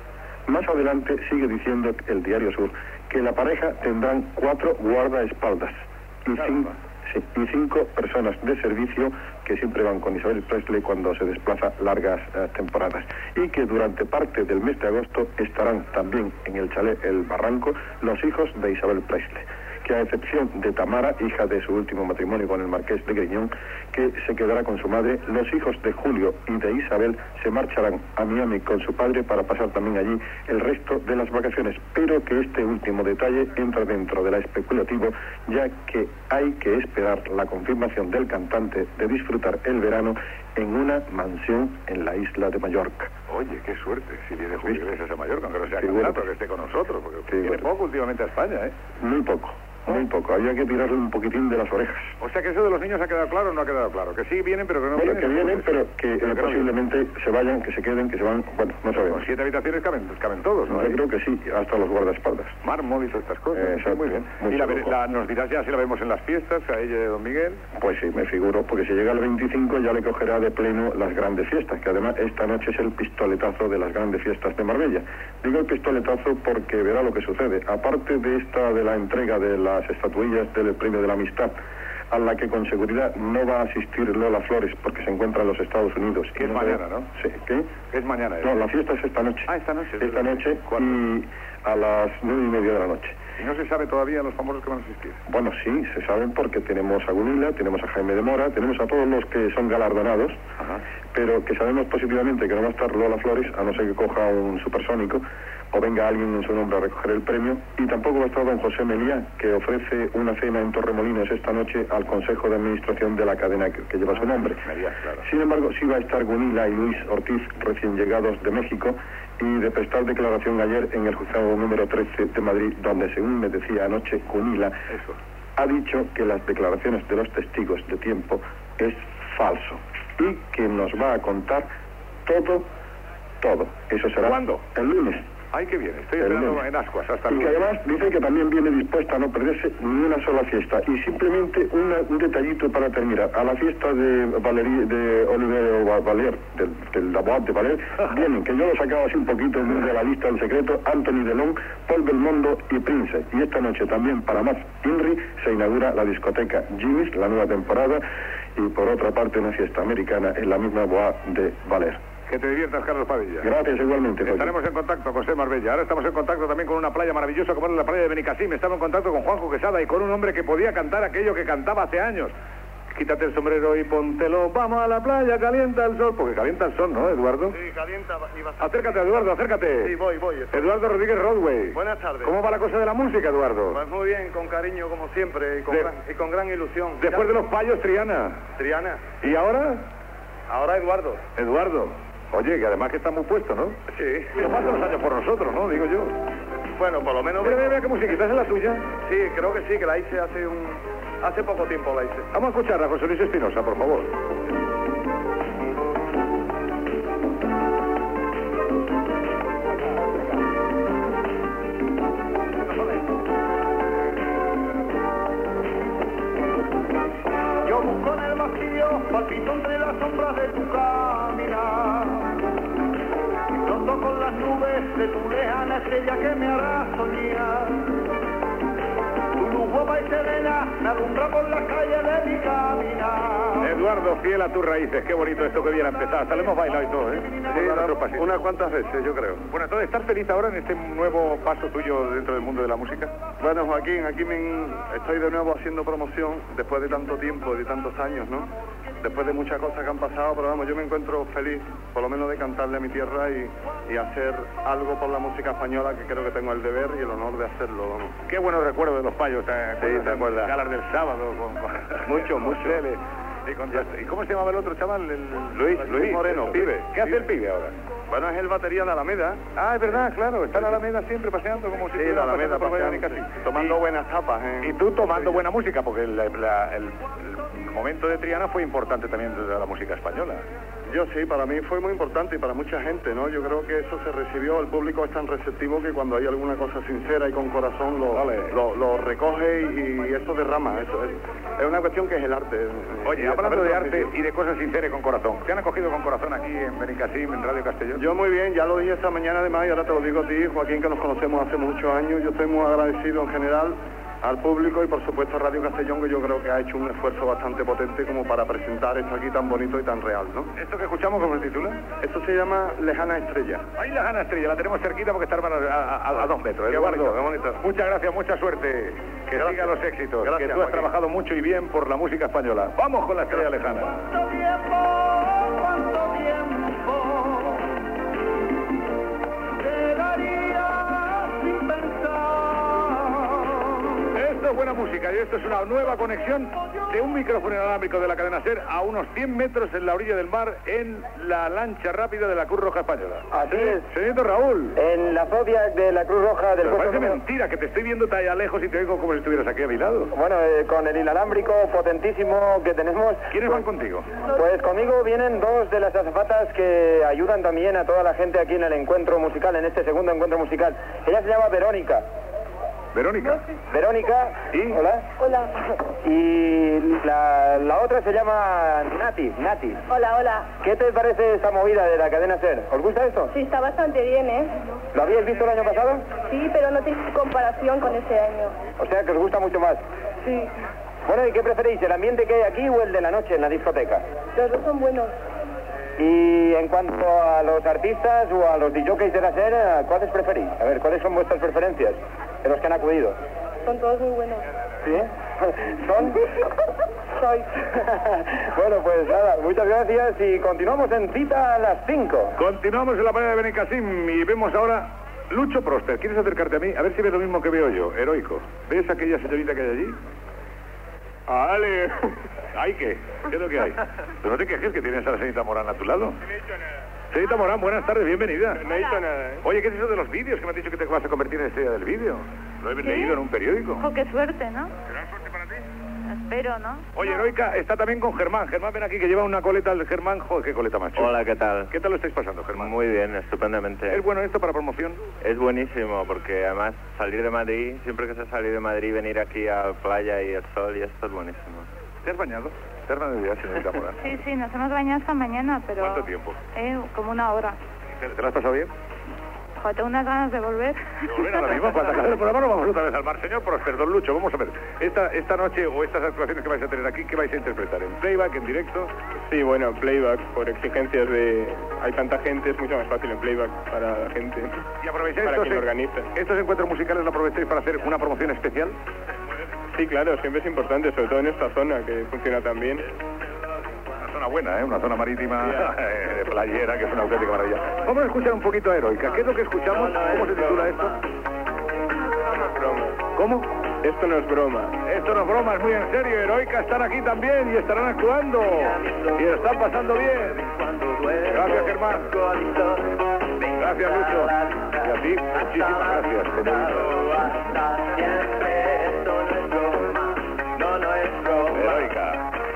Más adelante sigue diciendo el Diario Sur que la pareja tendrán cuatro guardaespaldas y cinco, sí, y cinco personas de servicio que siempre van con Isabel Presley cuando se desplaza largas eh, temporadas, y que durante parte del mes de agosto estarán también en el chalet El Barranco los hijos de Isabel Presley, que a excepción de Tamara, hija de su último matrimonio con el marqués de Griñón, que se quedará con su madre, los hijos de Julio y de Isabel se marcharán a Miami con su padre para pasar también allí el resto de las vacaciones, pero que este último detalle entra dentro de la especulativo, ya que hay que esperar la confirmación del cantante de disfrutar el verano en una mansión en la isla de Mallorca. Oye, qué suerte, si viene Julio Iglesias a Mallorca, aunque no sea Figúrate. candidato, que esté con nosotros, porque Sí, viene bueno. poco últimamente a España, ¿eh? Muy poco, muy poco. Había que tirarle un poquitín de las orejas. O sea que eso de los niños ha quedado claro o no ha quedado claro, que sí vienen, pero que no Bueno, vienen. que vienen, pero que eh, Pero que no posiblemente se vayan, que se queden, que se van, bueno, no sabemos. Con siete habitaciones caben, caben todos, ¿no? Yo creo que sí, hasta los guardaespaldas. Mármol y todas estas cosas. Eh, Sí, exacto. muy bien. Mucho Y la, lujo. la- nos dirás ya si la vemos en las fiestas, a ella de Don Miguel. Pues sí, me figuro, porque si llega el veinticinco ya le cogerá de pleno las grandes fiestas, que además esta noche es el pistoletazo de las grandes fiestas de Marbella. Digo el pistoletazo porque verá lo que sucede. Aparte de esta de la entrega de las estatuillas del premio de la amistad, a la que con seguridad no va a asistir Lola Flores porque se encuentra en los Estados Unidos. Que es No mañana, sé- ¿no? Sí, ¿qué? Es mañana. ¿eh? No, la fiesta es esta noche. Ah, esta noche. Esta noche y a las nueve y media de la noche. Y no se sabe todavía los famosos que van a asistir. Bueno, sí, se saben porque tenemos a Gunila, tenemos a Jaime de Mora, tenemos a todos los que son galardonados, pero que sabemos positivamente que no va a estar Lola Flores, a no ser que coja un supersónico o venga alguien en su nombre a recoger el premio, y tampoco va a estar don José Meliá, que ofrece una cena en Torremolinos esta noche al Consejo de Administración de la cadena que, que lleva su nombre. Meliá, claro. Sin embargo, sí va a estar Gunila y Luis Ortiz, recién llegados de México, y de prestar declaración ayer en el juzgado número trece de Madrid, donde, según me decía anoche Gunila, Eso. ha dicho que las declaraciones de los testigos de tiempo es falso y que nos va a contar todo, todo. Eso será ¿Cuándo? el lunes. Ay, qué bien, estoy El esperando lunes. en ascuas hasta el Y que lunes. además dice que también viene dispuesta a no perderse ni una sola fiesta. Y simplemente una- un detallito para terminar. A la fiesta de Valerie, de Oliver Va- Valer, del, del la boîte de Valer, vienen, que yo lo sacaba así un poquito de la lista del secreto, Anthony Delon, Paul Belmondo y Prince. Y esta noche también para más Inri se inaugura la discoteca Jimmy's, la nueva temporada, y por otra parte una fiesta americana en la misma boîte de Valer. Que te diviertas, Carlos Padilla. Gracias igualmente, José. Estaremos en contacto, José Marbella. Ahora estamos en contacto también con una playa maravillosa como es la playa de Benicassim. Estaba en contacto con Juanjo Quesada y con un hombre que podía cantar aquello que cantaba hace años. Quítate el sombrero y póntelo, vamos a la playa, calienta el sol. Porque calienta el sol, ¿no, Eduardo? Sí, calienta y bastante. Acércate, Eduardo, acércate. Sí, voy, voy. estoy. Eduardo Rodríguez Rodway. Buenas tardes. ¿Cómo va la cosa de la música, Eduardo? Pues muy bien, con cariño como siempre y con, De- gran, y con gran ilusión. Después Ya- de los payos, Triana. Triana. ¿Y ahora? Ahora Eduardo. Eduardo. Oye, que además que está muy puesto, ¿no? Sí. Pero pasan los años por nosotros, ¿no? Digo yo. Bueno, por lo menos... Mira, mira, mira qué musiquita, ¿esa es la tuya? Sí, creo que sí, que la hice hace un... Hace poco tiempo la hice. Vamos a escucharla, José Luis Espinosa, por favor. Yo busco en el vacío, palpito entre las sombras de tu caminar. Y pronto con las nubes de tu lejana estrella que me hará soñar. Tu luz guapa y serena me alumbra por las calles de mi caminar. Eduardo, fiel a tus raíces, qué bonito esto que viene a empezar. Hasta lo hemos bailado y todo, ¿eh? Sí, Con nuestro pasito. unas cuantas veces, yo creo. Bueno, entonces, ¿estás feliz ahora en este nuevo paso tuyo dentro del mundo de la música? Bueno, Joaquín, aquí me, estoy de nuevo haciendo promoción después de tanto tiempo, de tantos años, ¿no? Después de muchas cosas que han pasado, pero vamos, yo me encuentro feliz, por lo menos de cantarle a mi tierra y, y hacer algo por la música española, que creo que tengo el deber y el honor de hacerlo, vamos. Qué buenos recuerdos de los payos, ¿te Sí, ¿te acuerdas? Galas del sábado. Con, con- Mucho, con mucho. Cele. Y, con- ¿Y cómo se llamaba el otro chaval? El, Luis, Luis Moreno, eso. pibe. ¿Qué hace el pibe ahora? Bueno, es el batería de Alameda. Ah, es verdad, claro, está en la Alameda siempre paseando como si Sí, estuviera la Alameda paseando por paseando, Benicassim. tomando Y- buenas tapas. ¿eh? Y tú tomando buena música, porque el, la- el- el momento de Triana fue importante también de la música española. Yo sí, para mí fue muy importante y para mucha gente, ¿no? Yo creo que eso se recibió, el público es tan receptivo que cuando hay alguna cosa sincera y con corazón lo, Vale. lo, lo recoge y, y eso derrama. Eso es, es una cuestión que es el arte. Oye, Y hablando saber de arte transmitir. y de cosas sinceras y con corazón, ¿te han acogido con corazón aquí en Benicassim, en Radio Castellón? Yo muy bien, ya lo dije esta mañana además y ahora te lo digo a ti, Joaquín, que nos conocemos hace muchos años. Yo estoy muy agradecido en general al público y por supuesto a Radio Castellón, que yo creo que ha hecho un esfuerzo bastante potente como para presentar esto aquí tan bonito y tan real, ¿no? ¿Esto que escuchamos cómo se titula? Esto se llama Lejana Estrella. Ahí Lejana Estrella, la tenemos cerquita porque está hermano, a, a, a dos metros. Qué bonito, qué bonito. Muchas gracias, mucha suerte. Que Gracias. sigan los éxitos. Gracias, que tú has Joaquín. trabajado mucho y bien por la música española. Vamos con la Estrella Lejana. ¿Cuánto tiempo, cuánto tiempo quedaría sin pensar? Esto es buena música y esto es una nueva conexión de un micrófono inalámbrico de la cadena SER a unos cien metros en la orilla del mar en la lancha rápida de la Cruz Roja Española. Así es. Señor Raúl. En la Zodiac de la Cruz Roja del Pero puesto parece número- mentira que te estoy viendo tan allá lejos y te oigo como si estuvieras aquí a mi lado. Bueno, eh, con el inalámbrico potentísimo que tenemos. ¿Quiénes van contigo? Pues conmigo vienen dos de las azafatas que ayudan también a toda la gente aquí en el encuentro musical, en este segundo encuentro musical. Ella se llama Verónica. Verónica. Verónica. ¿Y? Hola. Hola. Y la, la otra se llama Nati. Nati. Hola, hola. ¿Qué te parece esta movida de la cadena SER? ¿Os gusta esto? Sí, está bastante bien, ¿eh? ¿Lo habíais visto el año pasado? Sí, pero no tiene comparación con este año. O sea que os gusta mucho más. Sí. Bueno, ¿y qué preferís? ¿El ambiente que hay aquí o el de la noche en la discoteca? Los dos son buenos. Y en cuanto a los artistas o a los D Js de la SER, ¿cuáles preferís? A ver, ¿cuáles son vuestras preferencias de los que han acudido? Son todos muy buenos. ¿Sí? ¿Son? Soy. Bueno, pues nada, muchas gracias y continuamos en cita a las cinco. Continuamos en la playa de Benicassim y vemos ahora Lucho Proster. ¿Quieres acercarte a mí? A ver si ves lo mismo que veo yo, heroico. ¿Ves aquella señorita que hay allí? Ah, dale. ¿Hay qué? ¿Qué es lo que hay? Pero no te quejes que tienes a la señorita Morán a tu lado. Señorita Morán, buenas tardes, bienvenida. No he dicho nada, ¿eh? Oye, ¿qué es eso de los vídeos? Que me has dicho que te vas a convertir en estrella del vídeo. Lo he leído en un periódico. Oh, qué suerte, ¿no? ¿Gran suerte para ti? Espero, ¿no? Oye, Heroica está también con Germán. Germán, ven aquí, que lleva una coleta al Germán. Joder, qué coleta más chula. Hola, ¿qué tal? ¿Qué tal lo estáis pasando, Germán? Muy bien, estupendamente. ¿Es bueno esto para promoción? Es buenísimo, porque además salir de Madrid, siempre que se sale de Madrid, venir aquí a la playa y el sol, y esto es buenísimo. ¿Te has bañado? ¿Te has bañado ya, señorita Morán? Sí, sí, nos hemos bañado esta mañana, pero... ¿Cuánto tiempo? Eh, como una hora. ¿Te, te lo has pasado bien? Joder, tengo unas ganas de volver. ¿De volver ahora mismo? Para acabar el programa no vamos otra vez al mar. Señor Proster, don Lucho, vamos a ver. Esta, esta noche o estas actuaciones que vais a tener aquí, ¿qué vais a interpretar? ¿En playback, en directo? Sí, bueno, playback, por exigencias de... Hay tanta gente, es mucho más fácil en playback para la gente. ¿Y aprovecháis para estos, quien lo organiza. estos encuentros musicales, lo aprovecháis para hacer una promoción especial? Sí, claro, siempre es importante, sobre todo en esta zona que funciona tan bien. Una zona buena, ¿eh? Una zona marítima, eh, de playera, que es una auténtica maravilla. Vamos a escuchar un poquito a Heroica. ¿Qué es lo que escuchamos? ¿Cómo se titula esto? Esto no es broma. ¿Cómo? Esto no es broma. Esto no es broma, es muy en serio. Heroica están aquí también y estarán actuando. Y están pasando bien. Gracias, Germán. Gracias, Lucho. Y a ti, muchísimas gracias. Heroica.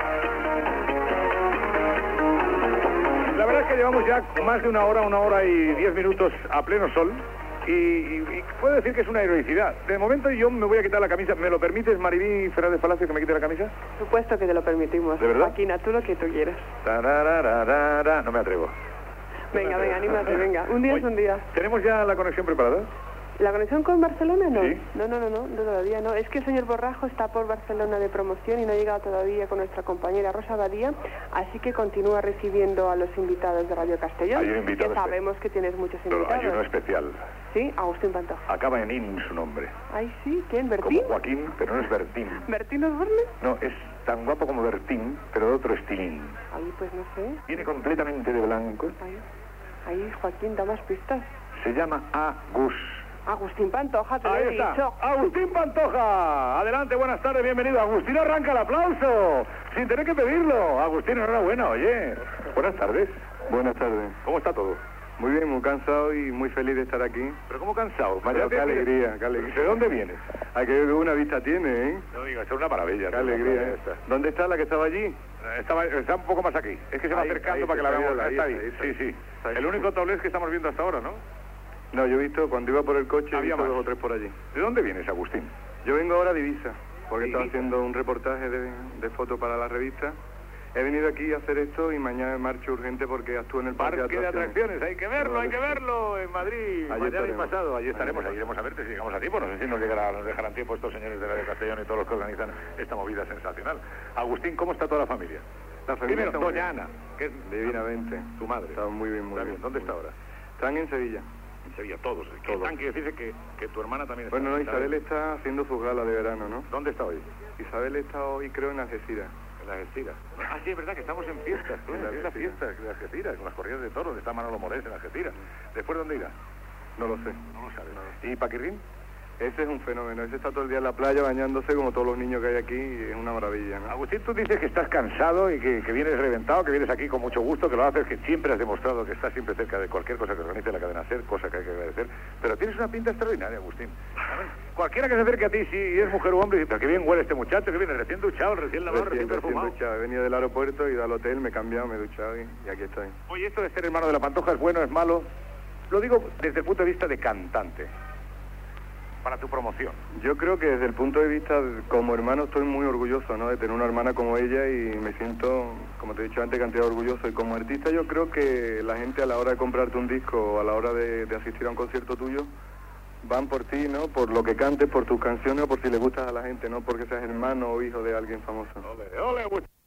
La verdad es que llevamos ya más de una hora, una hora y diez minutos a pleno sol. Y, y, y puedo decir que es una heroicidad. De momento yo me voy a quitar la camisa. ¿Me lo permites, Maribí Fernández Palacio, que me quite la camisa? Por supuesto que te lo permitimos. ¿De verdad? Joaquina, tú lo que tú quieras. Tararararara. No me atrevo. Venga, venga, anímate, venga. Un día es un día. ¿Tenemos ya la conexión preparada? ¿La conexión con Barcelona no? Sí. No, no, no, no, no, todavía no. Es que el señor Borrajo está por Barcelona de promoción y no ha llegado todavía con nuestra compañera Rosa Badía, así que continúa recibiendo a los invitados de Radio Castellón. Hay un invitado que sabemos que tienes muchos Pero invitados. hay uno especial. Sí, Agustín Pantoja. Acaba en in su nombre. Ay, sí, ¿quién? ¿Bertín? Como Joaquín, pero no es Bertín. ¿Bertín Osborne? No, es tan guapo como Bertín, pero de otro estilín. Ay, pues no sé. Viene completamente de blanco. Ay, ay, Joaquín, da más pistas. Se llama Agus. Agustín Pantoja, te lo Ahí he está. dicho. Agustín Pantoja. Adelante, buenas tardes, bienvenido. Agustín, arranca el aplauso. Sin tener que pedirlo. Agustín, enhorabuena, oye. Buenas tardes. Buenas tardes. ¿Cómo está todo? Muy bien, muy cansado y muy feliz de estar aquí. ¿Pero cómo cansado? Pero qué alegría, qué alegría. ¿De dónde vienes? Aquello que una vista tiene, ¿eh? No digas, es una maravilla. Qué alegría. ¿eh? ¿Dónde está la que estaba allí? Estaba, está un poco más aquí. Es que se va Ahí, acercando ahí, para que la está veamos. bien, Está ahí, ahí. ahí, está Sí, ahí. sí. Está ahí. El único tablés que estamos viendo hasta ahora, ¿no? No, yo he visto, cuando iba por el coche, he Había visto más. dos o tres por allí. ¿De dónde vienes, Agustín? Yo vengo ahora de Ibiza, porque ¿De estaba Ibiza? haciendo un reportaje de, de foto para la revista He venido aquí a hacer esto y mañana marcho urgente porque actúo en el parque, Parque de atracciones, hay que verlo, hay que verlo en Madrid, Allí mañana y estaremos. pasado, allí estaremos, allí iremos a verte si llegamos a tiempo, no sé si nos, llegará, nos dejarán tiempo estos señores de Radio Castellón y todos los que organizan esta movida sensacional. Agustín, ¿cómo está toda la familia? La familia Primero, está muy doña bien. Ana, que es Divinamente. su madre. Está muy bien, muy Está bien. ¿Dónde está ahora? Están en Sevilla. En Sevilla, todos. Que Todos. están, quiere decirse que, que tu hermana también está. Bueno, no, está Isabel bien. está haciendo sus galas de verano, ¿no? ¿Dónde está hoy? Isabel está hoy, creo, en Algeciras. En las Algeciras. Ah, sí, es verdad que estamos en fiestas. ¿no? En las Es la fiesta de Algeciras, con las corridas de toros. Está Manolo Morés en Algeciras. ¿Después dónde irá? No lo sé. No lo sabes. ¿Y Paquirrín? Ese es un fenómeno. Ese está todo el día en la playa bañándose como todos los niños que hay aquí y es una maravilla, ¿no? Agustín, tú dices que estás cansado y que, que vienes reventado, que vienes aquí con mucho gusto, que lo haces, que siempre has demostrado que estás siempre cerca de cualquier cosa que organice la cadena SER, cosa que hay que agradecer. Pero tienes una pinta extraordinaria, Agustín. A ver, cualquiera que se acerque a ti, si es mujer o hombre, dice, pero qué bien huele este muchacho, que viene recién duchado, recién lavado, recién, Recién, recién perfumado. duchado. He venido del aeropuerto, he ido al hotel, me he cambiado, me he duchado y, y aquí estoy. Oye, esto de ser hermano de la Pantoja es bueno, es malo. Lo digo desde el punto de vista de cantante. Para tu promoción. Yo creo que desde el punto de vista de- como hermano estoy muy orgulloso, ¿no? De tener una hermana como ella y me siento, como te he dicho antes, cantidad orgulloso. Y como artista yo creo que la gente a la hora de comprarte un disco o a la hora de, de asistir a un concierto tuyo van por ti, ¿no? Por lo que cantes, por tus canciones o por si le gustas a la gente, no porque seas hermano o hijo de alguien famoso. Ole, ole, Agustín.